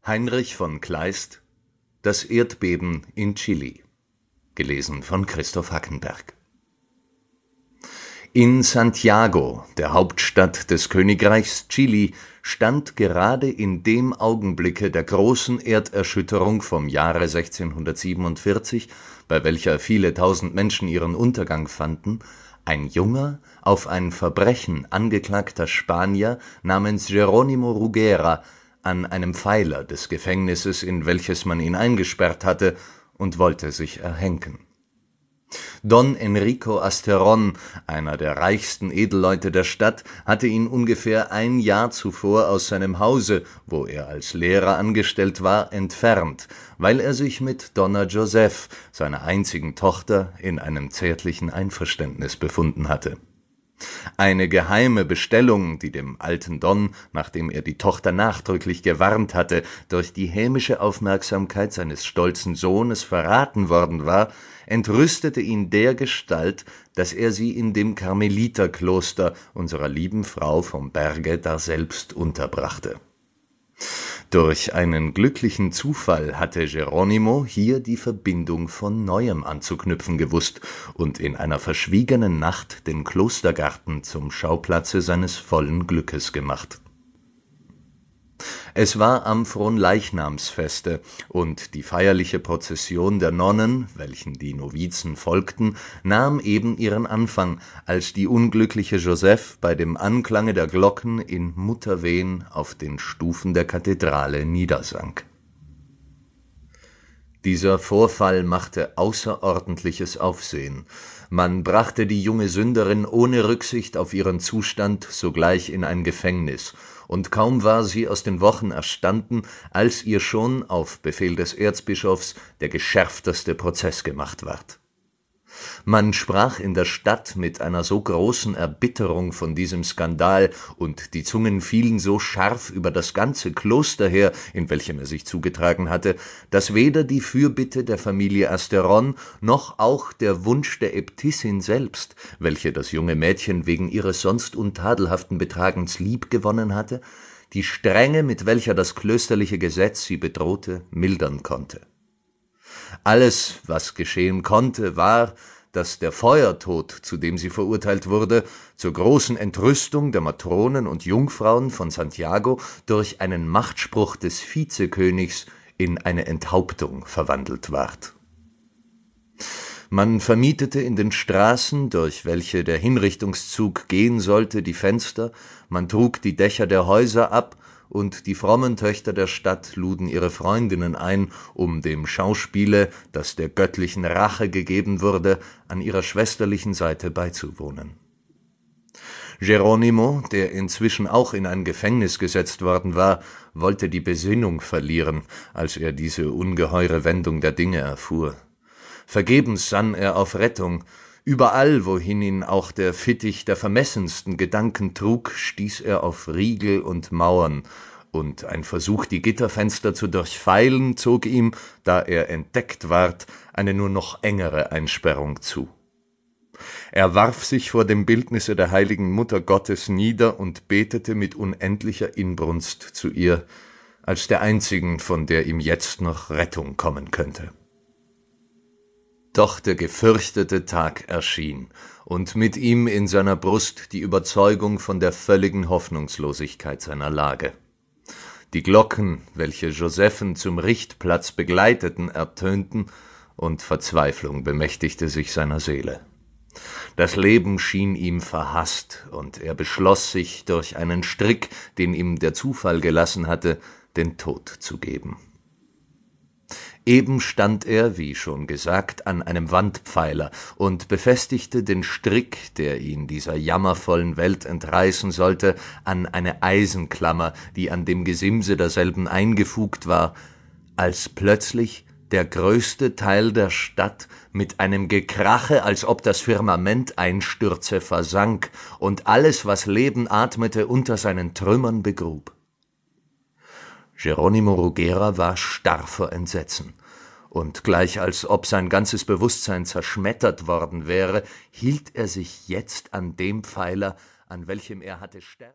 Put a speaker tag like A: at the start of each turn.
A: Heinrich von Kleist: Das Erdbeben in Chili. Gelesen von Christoph Hackenberg. In Santiago, der Hauptstadt des Königreichs Chili, stand gerade in dem Augenblicke der großen Erderschütterung vom Jahre 1647, bei welcher viele tausend Menschen ihren Untergang fanden, ein junger, auf ein Verbrechen angeklagter Spanier namens Jerónimo Rugera an einem Pfeiler des Gefängnisses, in welches man ihn eingesperrt hatte, und wollte sich erhängen. Don Enrico Asterón, einer der reichsten Edelleute der Stadt, hatte ihn ungefähr ein Jahr zuvor aus seinem Hause, wo er als Lehrer angestellt war, entfernt, weil er sich mit Donna Joseph, seiner einzigen Tochter, in einem zärtlichen Einverständnis befunden hatte. Eine geheime Bestellung, die dem alten Don, nachdem er die Tochter nachdrücklich gewarnt hatte, durch die hämische Aufmerksamkeit seines stolzen Sohnes verraten worden war, entrüstete ihn dergestalt, dass er sie in dem Karmeliterkloster unserer lieben Frau vom Berge daselbst unterbrachte. Durch einen glücklichen Zufall hatte Jerónimo hier die Verbindung von Neuem anzuknüpfen gewusst und in einer verschwiegenen Nacht den Klostergarten zum Schauplatze seines vollen Glückes gemacht. Es war am Fronleichnamsfeste, und die feierliche Prozession der Nonnen, welchen die Novizen folgten, nahm eben ihren Anfang, als die unglückliche Joseph bei dem Anklange der Glocken in Mutterwehen auf den Stufen der Kathedrale niedersank. Dieser Vorfall machte außerordentliches Aufsehen. Man brachte die junge Sünderin ohne Rücksicht auf ihren Zustand sogleich in ein Gefängnis, und kaum war sie aus den Wochen erstanden, als ihr schon auf Befehl des Erzbischofs der geschärfteste Prozess gemacht ward. Man sprach in der Stadt mit einer so großen Erbitterung von diesem Skandal, und die Zungen fielen so scharf über das ganze Kloster her, in welchem er sich zugetragen hatte, dass weder die Fürbitte der Familie Asterón noch auch der Wunsch der Äbtissin selbst, welche das junge Mädchen wegen ihres sonst untadelhaften Betragens liebgewonnen hatte, die Strenge, mit welcher das klösterliche Gesetz sie bedrohte, mildern konnte. Alles, was geschehen konnte, war, dass der Feuertod, zu dem sie verurteilt wurde, zur großen Entrüstung der Matronen und Jungfrauen von Santiago durch einen Machtspruch des Vizekönigs in eine Enthauptung verwandelt ward. Man vermietete in den Straßen, durch welche der Hinrichtungszug gehen sollte, die Fenster, man trug die Dächer der Häuser ab, und die frommen Töchter der Stadt luden ihre Freundinnen ein, um dem Schauspiele, das der göttlichen Rache gegeben wurde, an ihrer schwesterlichen Seite beizuwohnen. Jerónimo, der inzwischen auch in ein Gefängnis gesetzt worden war, wollte die Besinnung verlieren, als er diese ungeheure Wendung der Dinge erfuhr. Vergebens sann er auf Rettung. Überall, wohin ihn auch der Fittich der vermessensten Gedanken trug, stieß er auf Riegel und Mauern, und ein Versuch, die Gitterfenster zu durchfeilen, zog ihm, da er entdeckt ward, eine nur noch engere Einsperrung zu. Er warf sich vor dem Bildnisse der heiligen Mutter Gottes nieder und betete mit unendlicher Inbrunst zu ihr, als der einzigen, von der ihm jetzt noch Rettung kommen könnte. Doch der gefürchtete Tag erschien, und mit ihm in seiner Brust die Überzeugung von der völligen Hoffnungslosigkeit seiner Lage. Die Glocken, welche Josephen zum Richtplatz begleiteten, ertönten, und Verzweiflung bemächtigte sich seiner Seele. Das Leben schien ihm verhasst, und er beschloss sich, durch einen Strick, den ihm der Zufall gelassen hatte, den Tod zu geben. Eben stand er, wie schon gesagt, an einem Wandpfeiler und befestigte den Strick, der ihn dieser jammervollen Welt entreißen sollte, an eine Eisenklammer, die an dem Gesimse derselben eingefugt war, als plötzlich der größte Teil der Stadt mit einem Gekrache, als ob das Firmament einstürze, versank und alles, was Leben atmete, unter seinen Trümmern begrub. Jerónimo Rugera war starr vor Entsetzen, und gleich als ob sein ganzes Bewusstsein zerschmettert worden wäre, hielt er sich jetzt an dem Pfeiler, an welchem er hatte sterben